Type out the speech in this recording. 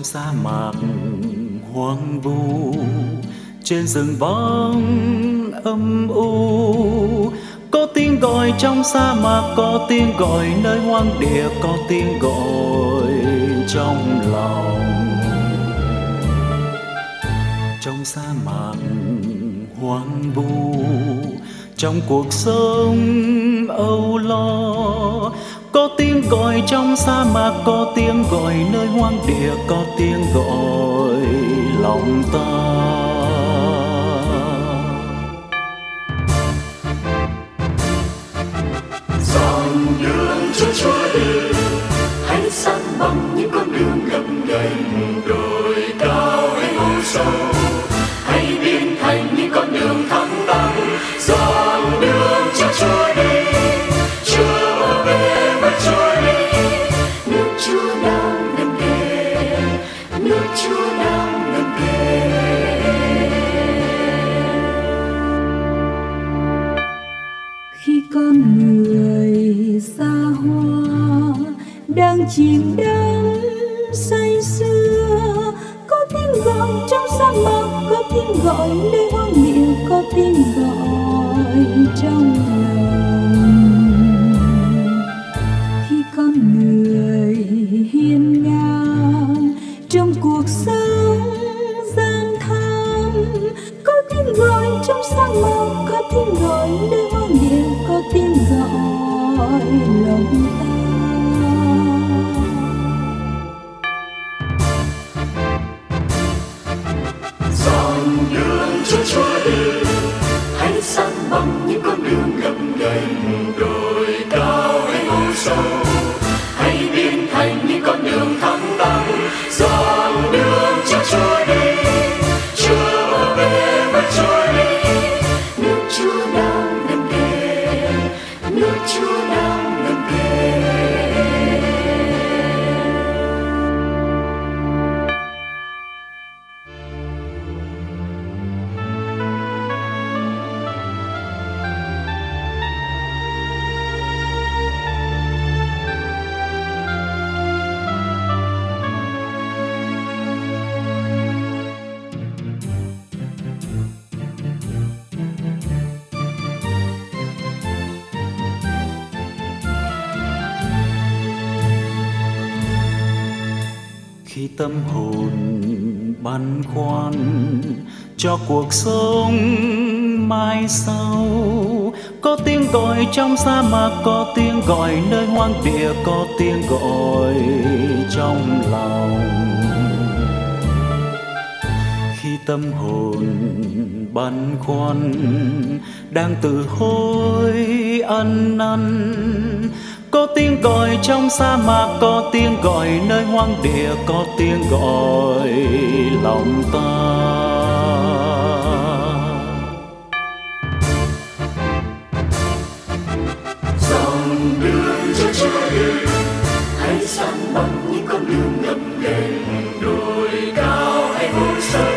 Trong sa mạc hoang vu, trên rừng vắng âm u, có tiếng gọi trong sa mạc, có tiếng gọi nơi hoang địa, có tiếng gọi trong lòng. Trong sa mạc hoang vu, trong cuộc sống âu lo, có tiếng gọi trong sa mạc, có tiếng gọi nơi hoang địa, có tiếng gọi lòng ta. Dọn đường cho Chúa đi, hãy săn bằng những con đường gập ghềnh, đồi cao hay hố sâu, hãy biến thành những con đường thẳng tắp. Dọn đường cho Chúa đi, trở về với Chúa đi. Nước Chúa đang gần kề, nước Chúa đang gần kề. Khi con người xa hoa đang chìm đắm say sưa, có tiếng gọi trong sa mạc, có tiếng gọi nơi hoang địa, có tiếng gọi trong lòng. Khi con người hiên ngang trong cuộc sống gian tham, có tiếng gọi trong sa mạc, có tiếng gọi nơi hoang địa, có tiếng gọi lòng ta. Dọn đường cho Chúa đi, hãy săn bằng những con đường gập ghềnh, đồi cao hay hố sâu, hãy biến thành những con đường thẳng tắp. Dọn đường cho Chúa đi, trở về với Chúa đi. Nước Chúa đang gần kề, nước Chúa đang gần kề. Khi tâm hồn băn khoăn cho cuộc sống mai sau, có tiếng gọi trong sa mạc, có tiếng gọi nơi hoang địa, có tiếng gọi trong lòng. Khi tâm hồn băn khoăn đang tự hối ăn năn, có tiếng gọi trong sa mạc, có tiếng gọi nơi hoang địa, có tiếng gọi lòng ta. Dọn đường cho Chúa đi, hãy săn bằng những con đường gập ghềnh, đồi cao hay hố sâu,